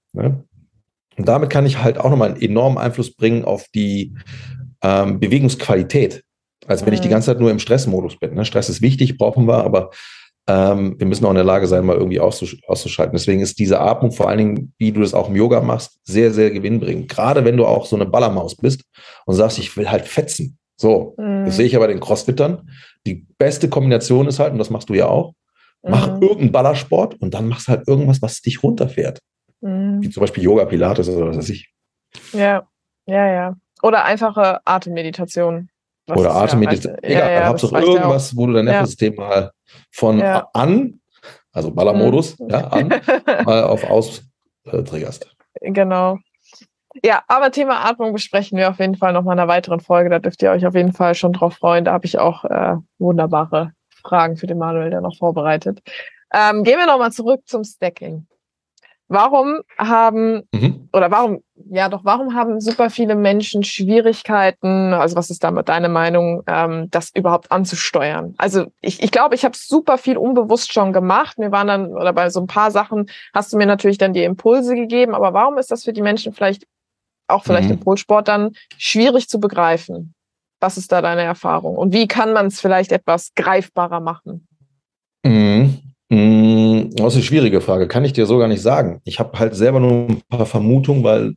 Ne? Und damit kann ich halt auch nochmal einen enormen Einfluss bringen auf die ähm, Bewegungsqualität. Also wenn ich die ganze Zeit nur im Stressmodus bin. Ne? Stress ist wichtig, brauchen wir, aber ähm, wir müssen auch in der Lage sein, mal irgendwie auszusch auszuschalten. Deswegen ist diese Atmung, vor allen Dingen, wie du das auch im Yoga machst, sehr, sehr gewinnbringend. Gerade wenn du auch so eine Ballermaus bist und sagst, ich will halt fetzen. So, mhm. Das sehe ich aber bei den Crossfittern. Die beste Kombination ist halt, und das machst du ja auch, mach mhm. irgendeinen Ballersport und dann machst halt irgendwas, was dich runterfährt. Mhm. Wie zum Beispiel Yoga, Pilates oder was weiß ich. Ja, ja, ja. Oder einfache Atemmeditation. Oder Atemmeditation. Ja, egal, ja, ja, Hauptsache irgendwas, wo du dein Nervensystem ja. mal von ja. an, also Ballermodus, mhm. ja, an, mal auf aus äh, triggerst. Genau. Ja, aber Thema Atmung besprechen wir auf jeden Fall noch mal in einer weiteren Folge. Da dürft ihr euch auf jeden Fall schon drauf freuen. Da habe ich auch äh, wunderbare Fragen für den Manuel, der noch vorbereitet. Ähm, gehen wir noch mal zurück zum Stacking. Warum haben, mhm. oder warum, ja doch, warum haben super viele Menschen Schwierigkeiten, also was ist damit deine Meinung, ähm, das überhaupt anzusteuern? Also ich ich glaube, ich habe super viel unbewusst schon gemacht. Mir waren dann, oder bei so ein paar Sachen hast du mir natürlich dann die Impulse gegeben, aber warum ist das für die Menschen vielleicht, auch vielleicht mhm. im Polsport dann, schwierig zu begreifen? Was ist da deine Erfahrung? Und wie kann man es vielleicht etwas greifbarer machen? Mhm. Das ist eine schwierige Frage, kann ich dir so gar nicht sagen. Ich habe halt selber nur ein paar Vermutungen, weil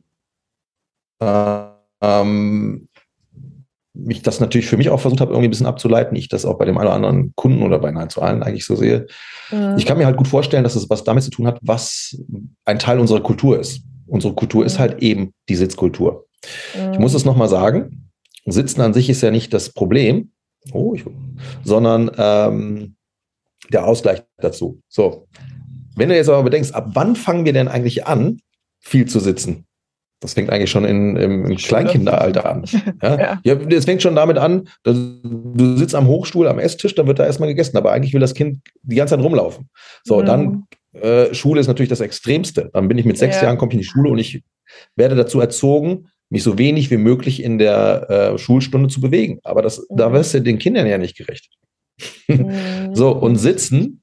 äh, ähm, ich das natürlich für mich auch versucht habe, irgendwie ein bisschen abzuleiten. Ich das auch bei dem einen oder anderen Kunden oder bei nahezu allen eigentlich so sehe. Mhm. Ich kann mir halt gut vorstellen, dass es was damit zu tun hat, was ein Teil unserer Kultur ist. Unsere Kultur mhm. ist halt eben die Sitzkultur. Mhm. Ich muss es nochmal sagen, Sitzen an sich ist ja nicht das Problem, oh, ich, sondern ähm, der Ausgleich dazu. So. Wenn du jetzt aber bedenkst, ab wann fangen wir denn eigentlich an, viel zu sitzen? Das fängt eigentlich schon in, im, im Kleinkinderalter an. Ja? Ja. Ja, das fängt schon damit an, dass du sitzt am Hochstuhl, am Esstisch, dann wird da erstmal gegessen, aber eigentlich will das Kind die ganze Zeit rumlaufen. So, mhm. dann äh, Schule ist natürlich das Extremste. Dann bin ich mit sechs ja. Jahren, komme ich in die Schule und ich werde dazu erzogen, mich so wenig wie möglich in der äh, Schulstunde zu bewegen. Aber das, mhm. da wirst du den Kindern ja nicht gerecht. Mhm. So, und sitzen,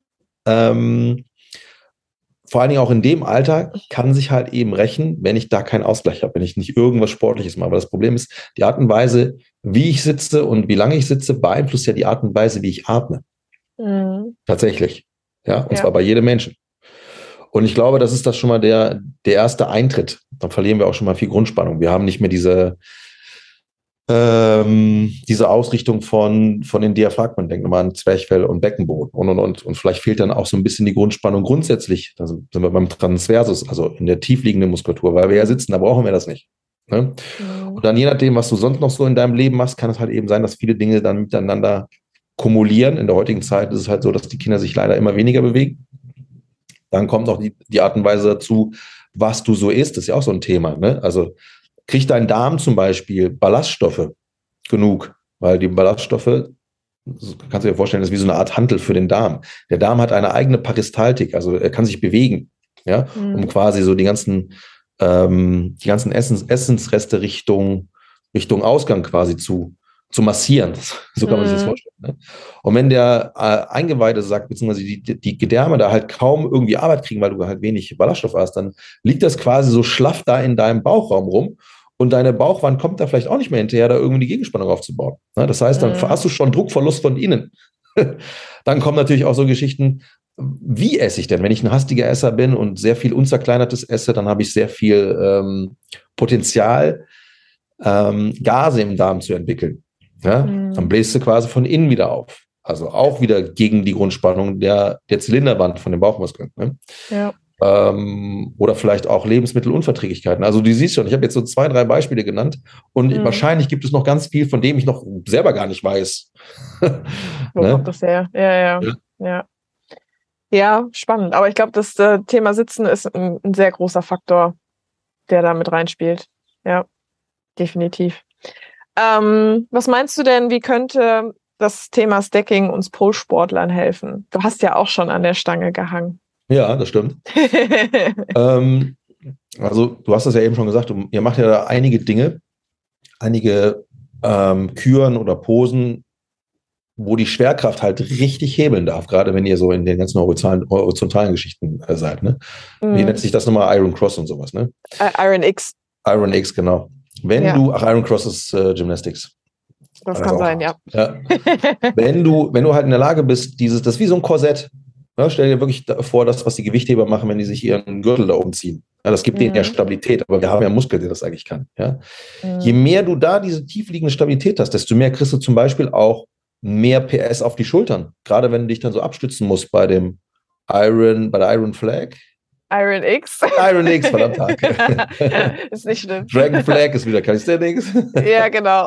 ähm, vor allen Dingen auch in dem Alter, kann sich halt eben rächen, wenn ich da keinen Ausgleich habe, wenn ich nicht irgendwas Sportliches mache. Aber das Problem ist, die Art und Weise, wie ich sitze und wie lange ich sitze, beeinflusst ja die Art und Weise, wie ich atme. Mhm. Tatsächlich. Ja, und ja. zwar bei jedem Menschen. Und ich glaube, das ist das schon mal der, der erste Eintritt. Dann verlieren wir auch schon mal viel Grundspannung. Wir haben nicht mehr diese, ähm, diese Ausrichtung von, von den Diaphragmen. Denken wir mal an Zwerchfell und Beckenboden und, und, und. Und vielleicht fehlt dann auch so ein bisschen die Grundspannung grundsätzlich. Da sind wir beim Transversus, also in der tiefliegenden Muskulatur, weil wir ja sitzen, da brauchen wir das nicht. Ne? Mhm. Und dann je nachdem, was du sonst noch so in deinem Leben machst, kann es halt eben sein, dass viele Dinge dann miteinander kumulieren. In der heutigen Zeit ist es halt so, dass die Kinder sich leider immer weniger bewegen. Dann kommt auch die, die Art und Weise dazu, was du so isst. Das ist ja auch so ein Thema. Ne? Also kriegt dein Darm zum Beispiel Ballaststoffe genug? Weil die Ballaststoffe, kannst du dir vorstellen, das ist wie so eine Art Hantel für den Darm. Der Darm hat eine eigene Peristaltik, also er kann sich bewegen, ja, mhm. um quasi so die ganzen, ähm, die ganzen Essens, Essensreste Richtung, Richtung Ausgang quasi zu zu massieren. So kann man sich das vorstellen. Ne? Und wenn der äh, Eingeweide sagt, beziehungsweise die, die Gedärme da halt kaum irgendwie Arbeit kriegen, weil du halt wenig Ballaststoff hast, dann liegt das quasi so schlaff da in deinem Bauchraum rum und deine Bauchwand kommt da vielleicht auch nicht mehr hinterher, da irgendwie die Gegenspannung aufzubauen. Ne? Das heißt, dann mhm. hast du schon Druckverlust von innen. Dann kommen natürlich auch so Geschichten, wie esse ich denn? Wenn ich ein hastiger Esser bin und sehr viel Unzerkleinertes esse, dann habe ich sehr viel ähm, Potenzial, ähm, Gase im Darm zu entwickeln. Ja, mhm. Dann bläst du quasi von innen wieder auf. Also auch wieder gegen die Grundspannung der, der Zylinderwand von den Bauchmuskeln. Ne? Ja. Ähm, oder vielleicht auch Lebensmittelunverträglichkeiten. Also du siehst schon, ich habe jetzt so zwei, drei Beispiele genannt und mhm. wahrscheinlich gibt es noch ganz viel, von dem ich noch selber gar nicht weiß. Wo ne? kommt das her? Ja, ja, ja. Ja, ja spannend. Aber ich glaube, das äh, Thema Sitzen ist ein, ein sehr großer Faktor, der da mit reinspielt. Ja, definitiv. Ähm, was meinst du denn, wie könnte das Thema Stacking uns Pole-Sportlern helfen? Du hast ja auch schon an der Stange gehangen. Ja, das stimmt. ähm, also du hast das ja eben schon gesagt, du, ihr macht ja da einige Dinge, einige ähm, Küren oder Posen, wo die Schwerkraft halt richtig hebeln darf, gerade wenn ihr so in den ganzen horizontalen, horizontalen Geschichten äh, seid. Ne? Mhm. Wie nennt sich das nochmal? Iron Cross und sowas, ne? Iron X. Iron X, genau. Wenn ja. du, ach, Iron Cross ist äh, Gymnastics. Das, das kann sein, ja. ja. wenn du, wenn du halt in der Lage bist, dieses, das ist wie so ein Korsett. Ja, stell dir wirklich vor, das, was die Gewichtheber machen, wenn die sich ihren Gürtel da oben ziehen. Ja, das gibt mhm. denen ja Stabilität, aber wir haben ja Muskel, der das eigentlich kann. Ja? Mhm. Je mehr du da diese tiefliegende Stabilität hast, desto mehr kriegst du zum Beispiel auch mehr P S auf die Schultern. Gerade wenn du dich dann so abstützen musst bei dem Iron, bei der Iron Flag. Iron X. Iron X, verdammt Tag. Ist nicht schlimm. Dragon Flag ist wieder Calisthenics. Ja, genau.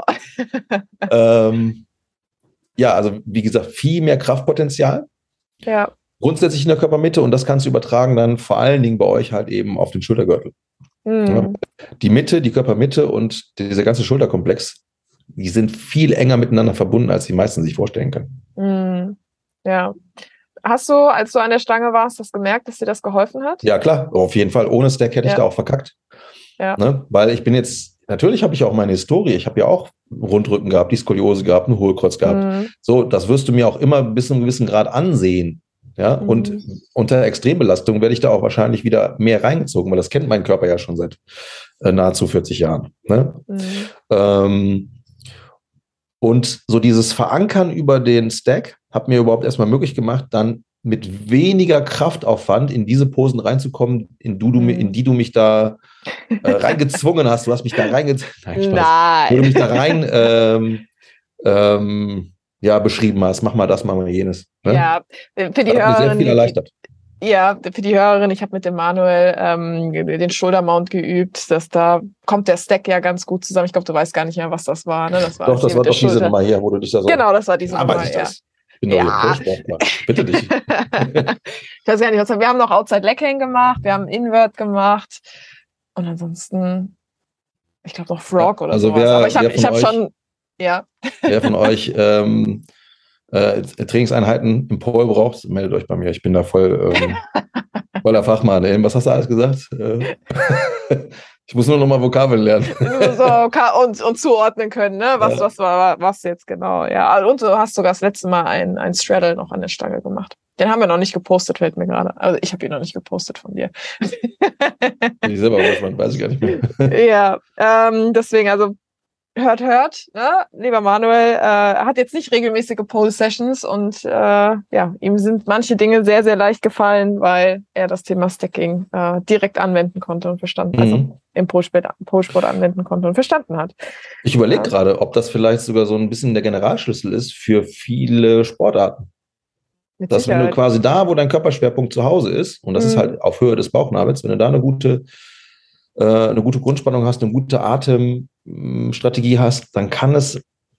ähm, ja, also wie gesagt, viel mehr Kraftpotenzial. Ja. Grundsätzlich in der Körpermitte, und das kannst du übertragen dann vor allen Dingen bei euch halt eben auf den Schultergürtel. Mhm. Ja. Die Mitte, die Körpermitte und dieser ganze Schulterkomplex, die sind viel enger miteinander verbunden, als die meisten sich vorstellen können. Mhm. Ja. Hast du, als du an der Stange warst, das gemerkt, dass dir das geholfen hat? Ja, klar, auf jeden Fall. Ohne Stack hätte ja. ich da auch verkackt. Ja. Ne? Weil ich bin jetzt, natürlich habe ich auch meine Historie. Ich habe ja auch Rundrücken gehabt, die Skoliose gehabt, einen Hohlkreuz gehabt. Mhm. So, das wirst du mir auch immer bis zu einem gewissen Grad ansehen. Ja, mhm. und unter Extrembelastung werde ich da auch wahrscheinlich wieder mehr reingezogen, weil das kennt mein Körper ja schon seit äh, nahezu vierzig Jahren. Ne? Mhm. Ähm, und so dieses Verankern über den Stack hat mir überhaupt erstmal möglich gemacht, dann mit weniger Kraftaufwand in diese Posen reinzukommen, in, du, du, mhm. in die du mich da äh, reingezwungen hast. Du hast mich da reingezwungen. Nein, Nein. Wo du mich da rein ähm, ähm, ja, beschrieben hast, mach mal das, mach mal jenes. Ne? Ja, für die Hörerin. Hat mir sehr viel erleichtert. Ja, für die Hörerin, ich habe mit dem Manuel ähm, den Shoulder-Mount geübt, dass da kommt der Stack ja ganz gut zusammen. Ich glaube, du weißt gar nicht mehr, was das war. Ne? Das war doch, das war doch diese Nummer hier, wo du dich da so... Genau, das war diese ja, Nummer, weiß ich ja. Das. Ich bin doch ja. hier Pro-Sportler. Bitte dich. Ich weiß gar nicht, was wir, wir haben noch Outside Leg Hang gemacht, wir haben Invert gemacht und ansonsten, ich glaube noch Frog ja, oder also sowas. Wer, Aber ich habe hab schon... Ja. Wer von euch ähm, äh, Trainingseinheiten im Pole braucht, meldet euch bei mir. Ich bin da voll ähm, voller Fachmann. Was hast du alles gesagt? Äh, ich muss nur noch mal Vokabeln lernen. so, und, und zuordnen können, ne? Was, ja. was war was jetzt genau. Ja. Und du hast sogar das letzte Mal ein, ein Straddle noch an der Stange gemacht. Den haben wir noch nicht gepostet, fällt mir gerade. Also ich habe ihn noch nicht gepostet von dir. Ich selber weiß, weiß ich gar nicht mehr. Ja, ähm, deswegen, also hört, hört, ne? Lieber Manuel, äh, er hat jetzt nicht regelmäßige Pole-Sessions und äh, ja, ihm sind manche Dinge sehr, sehr leicht gefallen, weil er das Thema Stacking äh, direkt anwenden konnte und verstanden, mhm. also im Pole-Sport, Pole-Sport anwenden konnte und verstanden hat. Ich überlege ja. gerade, ob das vielleicht sogar so ein bisschen der Generalschlüssel ist für viele Sportarten. Mit Dass Sicherheit. Wenn du quasi da, wo dein Körperschwerpunkt zu Hause ist, und das mhm. ist halt auf Höhe des Bauchnabels, wenn du da eine gute äh, eine gute Grundspannung hast, eine gute Atemstrategie hast, dann kann es,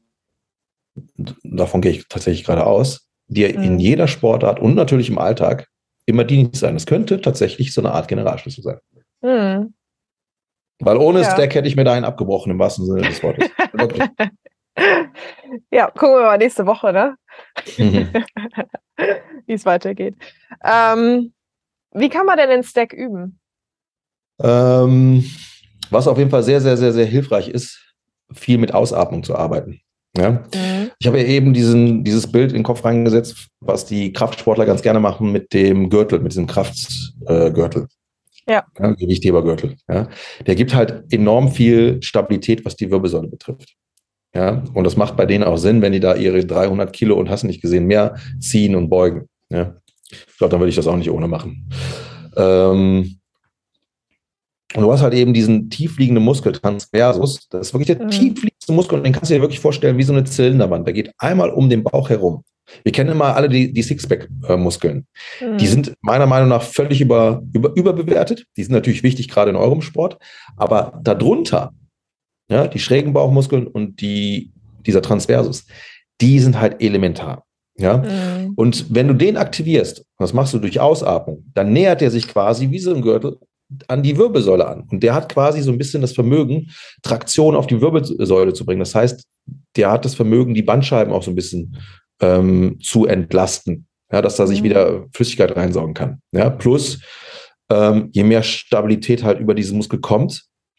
davon gehe ich tatsächlich gerade aus, dir mhm. in jeder Sportart und natürlich im Alltag immer dienlich sein. Es könnte tatsächlich so eine Art Generalschlüssel sein. Mhm. Weil ohne ja. Stack hätte ich mir da einen abgebrochen, im wahrsten Sinne des Wortes. Wirklich. Ja, gucken wir mal nächste Woche, ne? Mhm. Wie es weitergeht. Ähm, wie kann man denn den Stack üben? Ähm, was auf jeden Fall sehr, sehr, sehr, sehr hilfreich ist, viel mit Ausatmung zu arbeiten. Ja? Mhm. Ich habe ja eben diesen, dieses Bild in den Kopf reingesetzt, was die Kraftsportler ganz gerne machen mit dem Gürtel, mit diesem Kraftgürtel. Äh, ja. ja. Gewichthebergürtel. Ja? Der gibt halt enorm viel Stabilität, was die Wirbelsäule betrifft. Ja? Und das macht bei denen auch Sinn, wenn die da ihre dreihundert Kilo und hast nicht gesehen, mehr ziehen und beugen. Ja? Ich glaube, dann würde ich das auch nicht ohne machen. Ähm, Und du hast halt eben diesen tiefliegenden Muskel, Transversus. Das ist wirklich der mhm. tiefliegendste Muskel und den kannst du dir wirklich vorstellen wie so eine Zylinderwand. Der geht einmal um den Bauch herum. Wir kennen immer alle die, die Sixpack-Muskeln. Mhm. Die sind meiner Meinung nach völlig über, über, überbewertet. Die sind natürlich wichtig, gerade in eurem Sport. Aber darunter, ja, die schrägen Bauchmuskeln und die, dieser Transversus, die sind halt elementar. Ja? Mhm. Und wenn du den aktivierst, das machst du durch Ausatmung, dann nähert er sich quasi wie so ein Gürtel an die Wirbelsäule an. Und der hat quasi so ein bisschen das Vermögen, Traktion auf die Wirbelsäule zu bringen. Das heißt, der hat das Vermögen, die Bandscheiben auch so ein bisschen ähm, zu entlasten, ja, dass da sich mhm. wieder Flüssigkeit reinsaugen kann. Ja, plus, ähm, je mehr Stabilität halt über diesen Muskel kommt,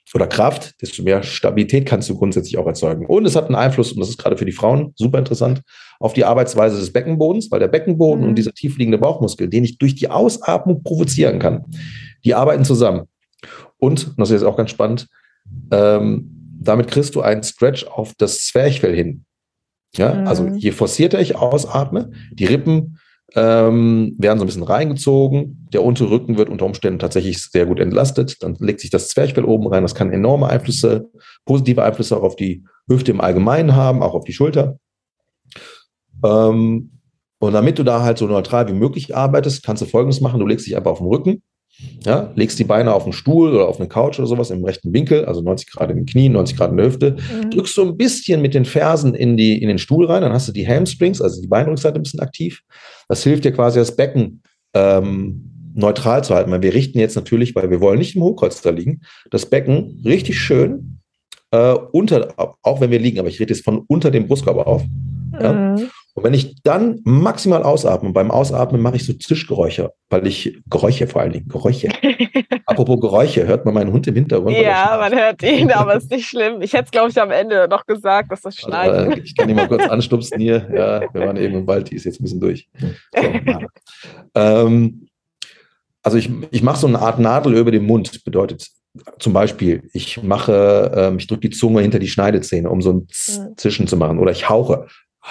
oder Kraft, desto mehr Stabilität kannst du grundsätzlich auch erzeugen. Und es hat einen Einfluss, und das ist gerade für die Frauen super interessant, auf die Arbeitsweise des Beckenbodens, weil der Beckenboden mhm. und dieser tiefliegende Bauchmuskel, den ich durch die Ausatmung provozieren kann, die arbeiten zusammen. Und, und das ist jetzt auch ganz spannend, ähm, damit kriegst du einen Stretch auf das Zwerchfell hin. Ja, mhm. also je forcierter ich ausatme, die Rippen ähm, werden so ein bisschen reingezogen, der untere Rücken wird unter Umständen tatsächlich sehr gut entlastet, dann legt sich das Zwerchfell oben rein, das kann enorme Einflüsse, positive Einflüsse auch auf die Hüfte im Allgemeinen haben, auch auf die Schulter. Ähm, und damit du da halt so neutral wie möglich arbeitest, kannst du Folgendes machen, du legst dich einfach auf den Rücken, ja, legst die Beine auf den Stuhl oder auf eine Couch oder sowas im rechten Winkel, also neunzig Grad in den Knien, neunzig Grad in der Hüfte, mhm. drückst so ein bisschen mit den Fersen in, die, in den Stuhl rein, dann hast du die Hamstrings, also die Beinrückseite ein bisschen aktiv. Das hilft dir quasi, das Becken ähm, neutral zu halten, weil wir richten jetzt natürlich, weil wir wollen nicht im Hochkreuz da liegen, das Becken richtig schön äh, unter, auch wenn wir liegen, aber ich rede jetzt von unter dem Brustkorb auf. Ja? Mhm. Und wenn ich dann maximal ausatme, beim Ausatmen mache ich so Zischgeräusche, weil ich, Geräusche vor allen Dingen, Geräusche. Apropos Geräusche, hört man meinen Hund im Hintergrund? Ja, man hört ihn, aber ist nicht schlimm. Ich hätte es, glaube ich, am Ende noch gesagt, dass das Schneiden. Also, äh, ich kann ihn mal kurz anstupsen hier. Ja, wir waren eben im Wald, die ist jetzt ein bisschen durch. So, ja. ähm, also ich, ich mache so eine Art Nadel über den Mund, bedeutet zum Beispiel, ich mache, ähm, ich drücke die Zunge hinter die Schneidezähne, um so ein Zischen zu machen, oder ich hauche.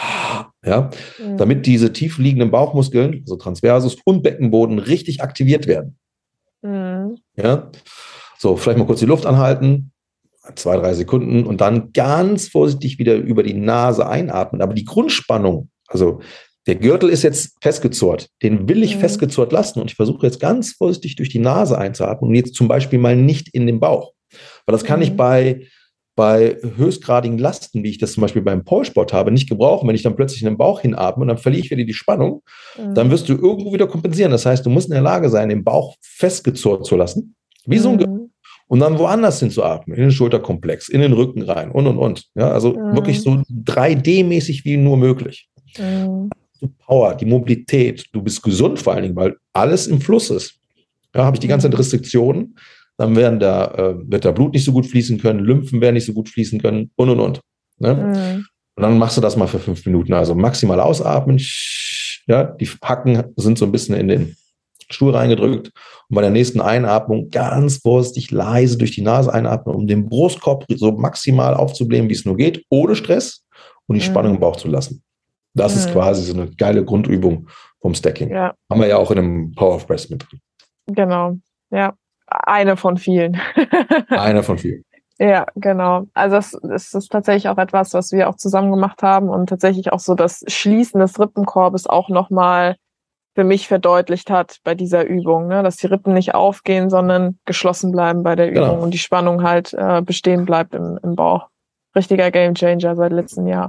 Ja, mhm. damit diese tief liegenden Bauchmuskeln, also Transversus und Beckenboden, richtig aktiviert werden. Mhm. Ja, so, vielleicht mal kurz die Luft anhalten, zwei, drei Sekunden und dann ganz vorsichtig wieder über die Nase einatmen. Aber die Grundspannung, also der Gürtel ist jetzt festgezurrt, den will ich mhm. festgezurrt lassen und ich versuche jetzt ganz vorsichtig durch die Nase einzuatmen und jetzt zum Beispiel mal nicht in den Bauch. Weil das kann mhm. ich bei bei höchstgradigen Lasten, wie ich das zum Beispiel beim Polsport habe, nicht gebrauchen. Wenn ich dann plötzlich in den Bauch hinatme und dann verliere ich wieder die Spannung, mhm. dann wirst du irgendwo wieder kompensieren. Das heißt, du musst in der Lage sein, den Bauch festgezurrt zu lassen, wie mhm. so ein Gürtel, und dann woanders hinzuatmen, in den Schulterkomplex, in den Rücken rein und, und, und. Ja, also mhm. wirklich so drei D-mäßig wie nur möglich. Mhm. Die Power, die Mobilität, du bist gesund vor allen Dingen, weil alles im Fluss ist. Ja, habe ich die ganzen Restriktionen, dann werden da, äh, wird da Blut nicht so gut fließen können, Lymphen werden nicht so gut fließen können und, und, und. Ne? Mhm. Und dann machst du das mal für fünf Minuten. Also maximal ausatmen. Ja, die Hacken sind so ein bisschen in den Stuhl reingedrückt. Und bei der nächsten Einatmung ganz vorsichtig leise durch die Nase einatmen, um den Brustkorb so maximal aufzublähen, wie es nur geht, ohne Stress und die mhm. Spannung im Bauch zu lassen. Das mhm. ist quasi so eine geile Grundübung vom Stacking. Ja. Haben wir ja auch in einem Power of Breath mit drin. Genau, ja. Eine von vielen. Eine von vielen. Ja, genau. Also das, das ist tatsächlich auch etwas, was wir auch zusammen gemacht haben und tatsächlich auch so das Schließen des Rippenkorbes auch nochmal für mich verdeutlicht hat bei dieser Übung, ne? Dass die Rippen nicht aufgehen, sondern geschlossen bleiben bei der Übung genau. und die Spannung halt äh, bestehen bleibt im, im Bauch. Richtiger Gamechanger seit letztem Jahr.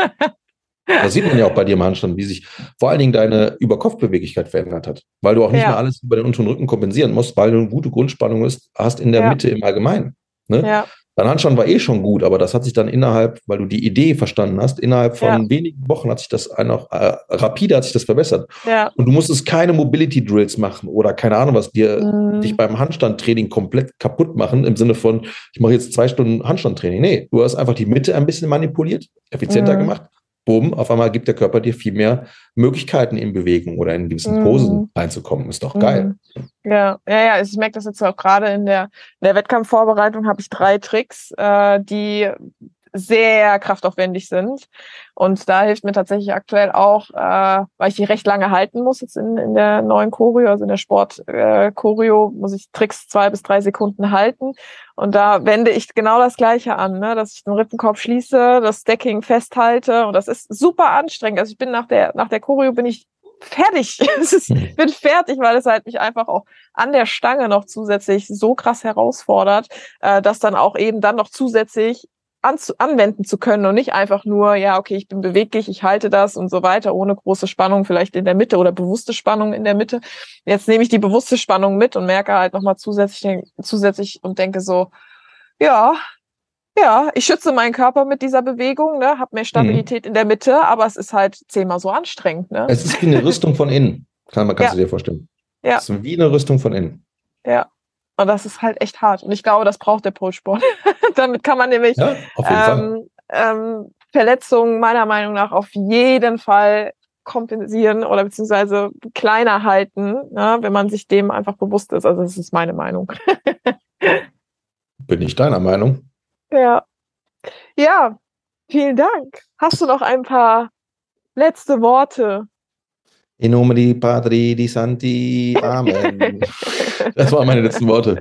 Das sieht man ja auch bei dir im Handstand, wie sich vor allen Dingen deine Überkopfbeweglichkeit verändert hat. Weil du auch nicht ja. mehr alles über den unteren Rücken kompensieren musst, weil du eine gute Grundspannung ist, hast in der ja. Mitte im Allgemeinen. Ne? Ja. Dein Handstand war eh schon gut, aber das hat sich dann innerhalb, weil du die Idee verstanden hast, innerhalb von ja. wenigen Wochen hat sich das noch, äh, rapide hat sich das verbessert. Ja. Und du musstest keine Mobility Drills machen oder keine Ahnung, was dir mhm. dich beim Handstandtraining komplett kaputt machen, im Sinne von, ich mache jetzt zwei Stunden Handstandtraining. Nee, du hast einfach die Mitte ein bisschen manipuliert, effizienter mhm. gemacht. Bumm, auf einmal gibt der Körper dir viel mehr Möglichkeiten in Bewegung oder in gewissen Posen mm. reinzukommen. Ist doch mm. geil. Ja, ja, ja. Ich merke das jetzt auch gerade in der, in der Wettkampfvorbereitung habe ich drei Tricks, äh, die sehr kraftaufwendig sind. Und da hilft mir tatsächlich aktuell auch, äh, weil ich die recht lange halten muss, jetzt in, in der neuen Choreo, also in der Sport-Choreo, äh, muss ich Tricks zwei bis drei Sekunden halten. Und da wende ich genau das Gleiche an, ne? Dass ich den Rippenkorb schließe, das Stacking festhalte. Und das ist super anstrengend. Also ich bin nach der, nach der Choreo bin ich fertig. Ich bin fertig, weil es halt mich einfach auch an der Stange noch zusätzlich so krass herausfordert, äh, dass dann auch eben dann noch zusätzlich Anzu- anwenden zu können und nicht einfach nur, ja, okay, ich bin beweglich, ich halte das und so weiter, ohne große Spannung vielleicht in der Mitte oder bewusste Spannung in der Mitte. Jetzt nehme ich die bewusste Spannung mit und merke halt nochmal zusätzlich, zusätzlich und denke so, ja, ja, ich schütze meinen Körper mit dieser Bewegung, ne, habe mehr Stabilität mhm. in der Mitte, aber es ist halt zehnmal so anstrengend. Ne? Es ist wie eine Rüstung von innen, kann man, kannst ja. du dir vorstellen. Ja. Es ist wie eine Rüstung von innen. Ja. Und das ist halt echt hart. Und ich glaube, das braucht der Pole-Sport. Damit kann man nämlich Ja, auf jeden Fall. ähm, ähm, Verletzungen meiner Meinung nach auf jeden Fall kompensieren oder beziehungsweise kleiner halten, ne, wenn man sich dem einfach bewusst ist. Also das ist meine Meinung. Bin ich deiner Meinung? Ja. Ja, vielen Dank. Hast du noch ein paar letzte Worte? In nome di Patri, di Santi, Amen. Das waren meine letzten Worte.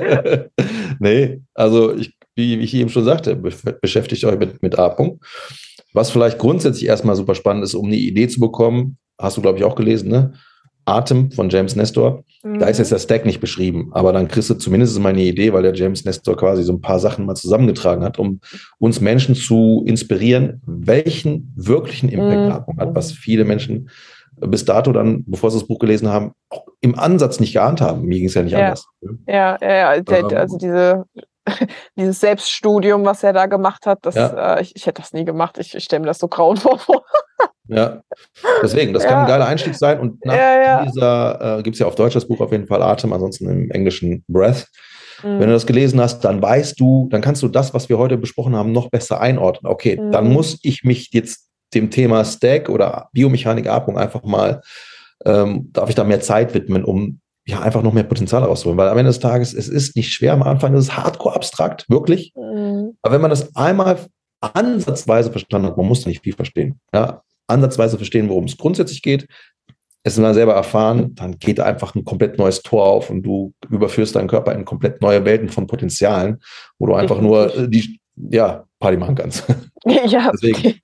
Nee, also ich, wie ich eben schon sagte, beschäftigt euch mit, mit Atmung. Was vielleicht grundsätzlich erstmal super spannend ist, um eine Idee zu bekommen, hast du, glaube ich, auch gelesen, ne? Atem von James Nestor. Mhm. Da ist jetzt der Stack nicht beschrieben, aber dann kriegst du zumindest mal eine Idee, weil der James Nestor quasi so ein paar Sachen mal zusammengetragen hat, um uns Menschen zu inspirieren, welchen wirklichen Impact mhm. Atmung hat, was viele Menschen bis dato dann, bevor sie das Buch gelesen haben, auch im Ansatz nicht geahnt haben. Mir ging es ja nicht ja. anders. Ja, ja, ja. Der, also diese, dieses Selbststudium, was er da gemacht hat, das, ja. äh, ich, ich hätte das nie gemacht. Ich, ich stelle mir das so grauenvoll vor. Ja, deswegen, das ja. kann ein geiler Einstieg sein. Und nach ja, ja. dieser, äh, gibt es ja auf Deutsch das Buch auf jeden Fall Atem, ansonsten im Englischen Breath. Mhm. Wenn du das gelesen hast, dann weißt du, dann kannst du das, was wir heute besprochen haben, noch besser einordnen. Okay, mhm. dann muss ich mich jetzt dem Thema Stack oder Biomechanik, Atmung einfach mal, ähm, darf ich da mehr Zeit widmen, um ja einfach noch mehr Potenzial rauszuholen. Weil am Ende des Tages, es ist nicht schwer. Am Anfang ist es hardcore abstrakt, wirklich. Mhm. Aber wenn man das einmal ansatzweise verstanden hat, man muss da nicht viel verstehen, ja, ansatzweise verstehen, worum es grundsätzlich geht, es mal selber erfahren, dann geht einfach ein komplett neues Tor auf und du überführst deinen Körper in komplett neue Welten von Potenzialen, wo du einfach Definitiv. nur die ja, Party machen kannst. Ja, deswegen.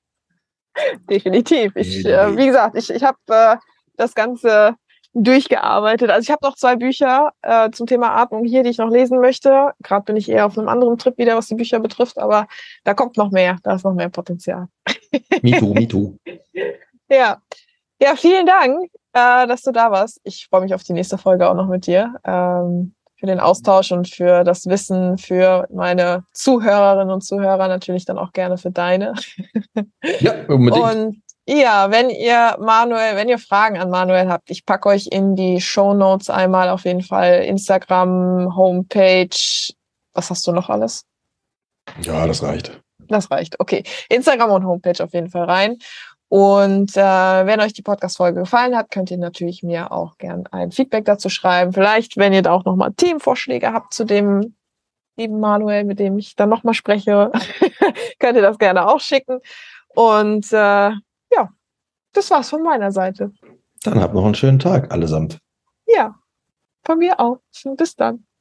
Definitiv. Ich, äh, wie gesagt, ich, ich habe äh, das Ganze durchgearbeitet. Also ich habe noch zwei Bücher äh, zum Thema Atmung hier, die ich noch lesen möchte. Gerade bin ich eher auf einem anderen Trip wieder, was die Bücher betrifft, aber da kommt noch mehr. Da ist noch mehr Potenzial. Me too, me too. Ja. Ja, vielen Dank, äh, dass du da warst. Ich freue mich auf die nächste Folge auch noch mit dir. Ähm, für den Austausch und für das Wissen, für meine Zuhörerinnen und Zuhörer, natürlich dann auch gerne für deine. Ja, unbedingt. Und ja, wenn ihr Manuel, wenn ihr Fragen an Manuel habt, ich packe euch in die Shownotes einmal auf jeden Fall Instagram, Homepage. Was hast du noch alles? Ja, das reicht. Das reicht, okay. Instagram und Homepage auf jeden Fall rein. Und äh, wenn euch die Podcast-Folge gefallen hat, könnt ihr natürlich mir auch gern ein Feedback dazu schreiben. Vielleicht, wenn ihr da auch nochmal Themenvorschläge habt zu dem lieben Manuel, mit dem ich dann nochmal spreche, könnt ihr das gerne auch schicken. Und äh, ja, das war's von meiner Seite. Dann habt noch einen schönen Tag allesamt. Ja, von mir auch. Bis dann.